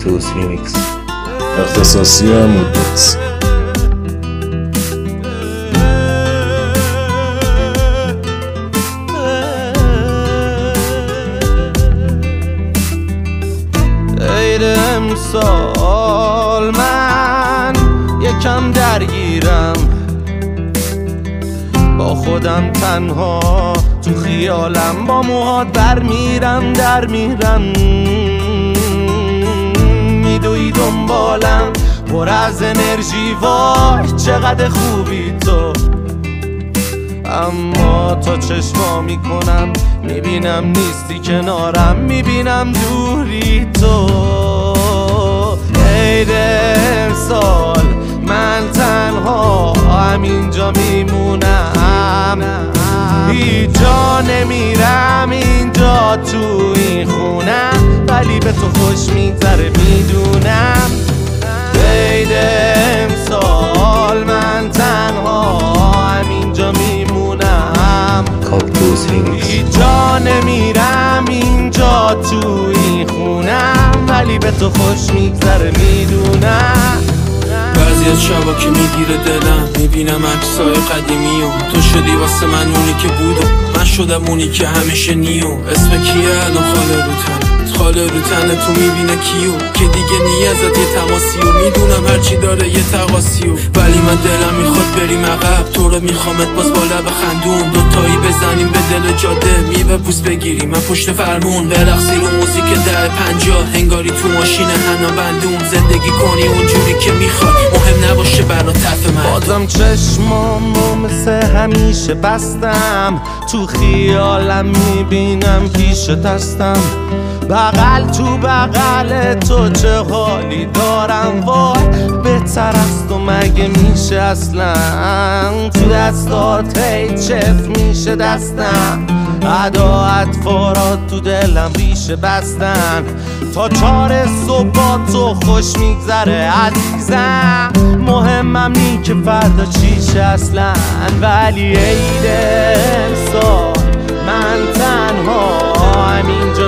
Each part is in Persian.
کاکتوس ریمیکس اختصاصی مدت. عید امسال من یکم درگیرم، با خودم تنها تو خیالم، با موهات برمیرم در میرم، میدوی دنبالم پر از انرژی، وای چقدر خوبی تو. اما تا چشما میکنم میبینم نیستی کنارم، میبینم دوری تو. عید امسال من تنها همینجا میمونم، هیچ جا نمیرم اینجا تو این خونم، ولی به تو خوش میگذره میدونم. عید امسال من تنها همینجا میمونم، کاکتوس ریمیکس هیچ جا نمیرم اینجا تو این خونم، ولی به تو خوش میگذره میدونم. بعضی از شبا که میگیره دلم میبینم عکسای قدیمی و تو شدی واسه من اونی که بود و من شدم اونی که همیشه نیو. اسم کیه الان خاله رو تنه تو میبینه کیو که دیگه نیازت یه تماسی و میدونم هرچی داره یه تقاسی و ولی من دلم میخواد بریم عقب، تو رو میخوامت باز با لب خندون، دوتایی بزنیم به دل جاده، میوه پوست بگیریم من پشت فرمون، برقصی رو موزیک 10-50 انگاری تو ماشین حنا بندون، زندگی کنی اونجوری که میخوای مهم نباشه برا طرف من. بازم چشمامو مثل همیشه بستم، تو خیالم میبینم پیشت هستم، بغل تو بغل تو چه حالی دارم، وای بهتر از تو مگه میشه اصلا، تو دستات چف میشه دستم، ادا اطفارات تو دلم ریشه بستن، تا 4 صبح تو خوش میگذره عزیزم، مهمم نی که فردا چیشه اصلا، ولی عید امسال من تنها همینجا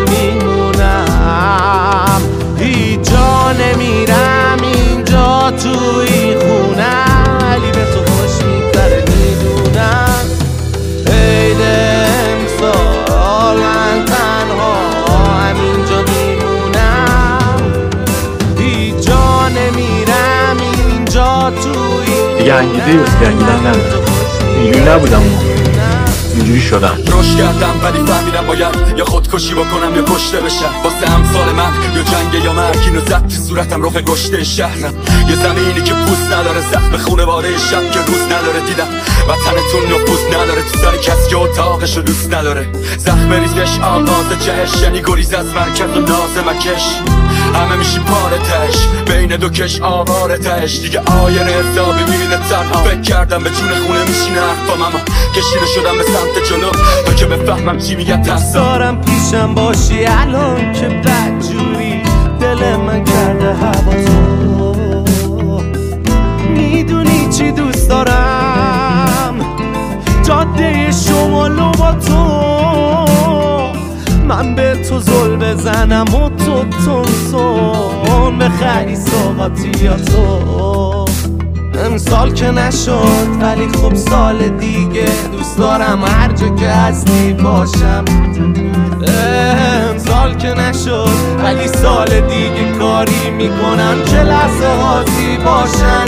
میمونم، هیچ جا نمیرم اینجا تو این خونم، ولی به تو خوش میگذره میدونم. عید امسال من تنها همینجا میمونم، هیچ جا نمیرم اینجا تو این دیگه انگیزه واسه درگیدن ندارم، اینجوری نبودم اینجوری شدم. رشد کردم ولی فهمیدم باید یا خودکشی بکنم یا کشته بشم، واسه امثال من یا جنگ یا مرگ، اینو زد تو صورتم رخ گشته شهرم، یه زمینی که پوست نداره، زخم خونواده شب که روز نداره، دیدم وطنتون نفوذ نداره تو سر کسی که اتاقشو دوست نداره، زخم ریزش آغاز جهش یعنی گریز از مرکز و ناز مکش، همه میشیم پاره تش بین دو کش آواره تش، دیگه آینه حسابی میبینه تنها، فکر کردم به جون خونه میشینه حرفام، اما کشیده شدم به سمت جلو تا که بفهمم چی میگه ترسم. دارم پیشم باشی الان که بدجوری دل من کرده هوا تو، میدونی چی دوست دارم، جاده شمالو با تو، من به تو زل بزنم و تو تونسون بخری سوغاتیاتو. امسال که نشد ولی خب سال دیگه دوست دارم هر جا که هستی باشم، امسال که نشد ولی سال دیگه کاری میکنم که لحظه هاتی باشن.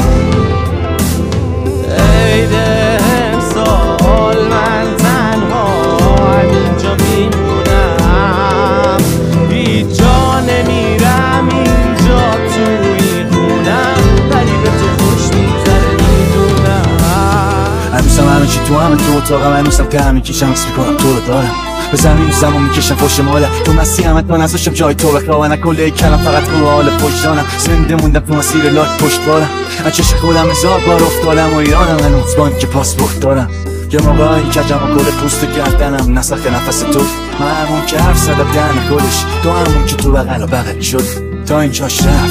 عید امسال من تنها همینجا میمونم، هیچ جا نمیرم اینجا تو این خونم، ولی به تو خوش میگذره میدونم. هنوزم همه چی تو همه تو اتاقم، هنوزم که همین کشم حس میکنم تو رو دارم، به زمین زمان میکشم فوش مادر، تو مسیح همت من ازشم جای تو بخواه نکله کلم، فقط رو حال پشتانم، زنده موندم تو مسیر لاک پشت بارم، از چش خودم هزار بار افتادم و ایرانم، هنوز بانک پاسپورت دارم، یه موقعی کجم و کل پوست گردنم، نسخ نفس تو، من همون که حرف زدم دهن کلش، تو همون که تو بغل و بغل شد تا اینجاش رفت،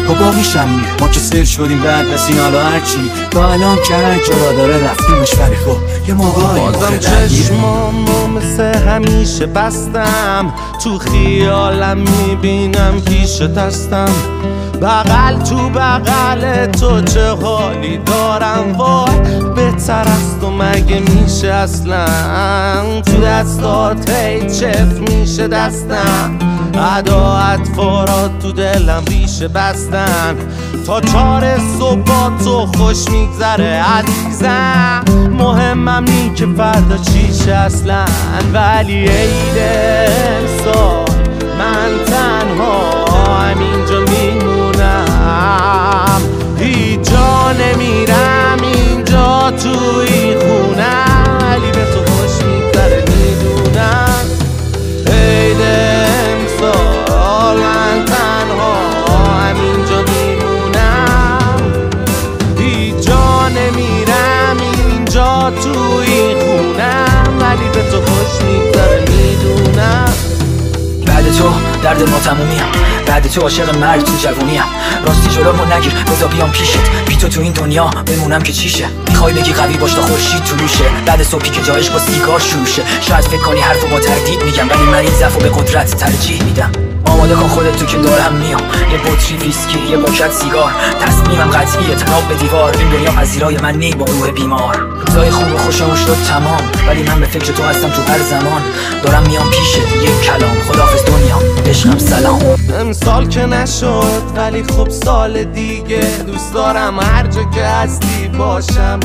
با باقیشم میره. ما که سر شدیم بعد از این حالا هرچی تا الان که هر جا داره رفتیمش ولی خب یه موقعی بازم چشمامو مثل همیشه بستم، تو خیالم میبینم پیشت هستم، بغل تو بغل تو چه حالی دارم، وای بهتر از تو مگه میشه اصلا، تو دستات چف میشه دستم، عداعت فارات تو دلم ریشه بستن، تا 4 صبح با تو خوش میگذره عزیزم، مهمم نی که فردا چیشه اصلا، ولی عید امسال من تنها همینجا میمونم، هیچ جا نمیرم اینجا توی خونم، ولی به تو خوش میگذره میدونم، عید امسال من تنها همینجا میمونم، هیچ جا نمیرم اینجا توی خونم، ولی به تو خوش میگذره میدونم. بعد تو درد ما تمومیم، بعد تو عاشق مرگ تو جوونیم، راستی جلومو نگیر بذار بیام پیشت، بی تو این دنیا بمونم که چیشه، میخوای بگی قوی باش تا خورشید طلوشه، بعد صبحی که جایش با سیگار شروشه، شاید فکر کنی حرفو با تردید میگم، ولی من این ضعفو به قدرت ترجیح میدم. آماده کن خودت تو که دارم میام، یه بطری ویسکی یه پاکت سیگار، تصمیمم قطعیه تناب به دیوار، این دنیا پذیرای من نی با روح بیمار، روزای خوب و خوشم شد تمام، ولی من به فکر تو هستم تو هر زمان، دارم میام پیشت یک کلام، خداحافظ دنیا عشقم سلام. امسال که نشد ولی خب سال دیگه دوست دارم هر جا که هستی باشم،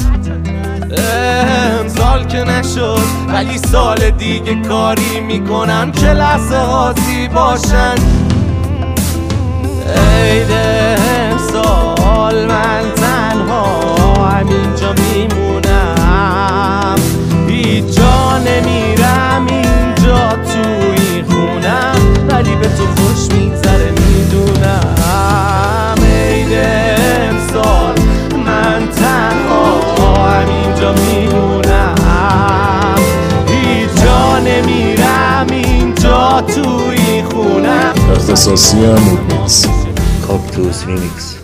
امسال که نشد ولی سال دیگه کاری میکنم که لحظه هاتی باشن، عید امسال من تنها همینجا میمونم، هیچ جا نمیرم اینجا توی خونم، ولی به تو خوش میگذره میدونم، عید امسال من تنها همینجا میمونم، هیچ جا نمیرم اینجا توی خونم. اختصاصی مود میکس کاکتوس ریمیکس.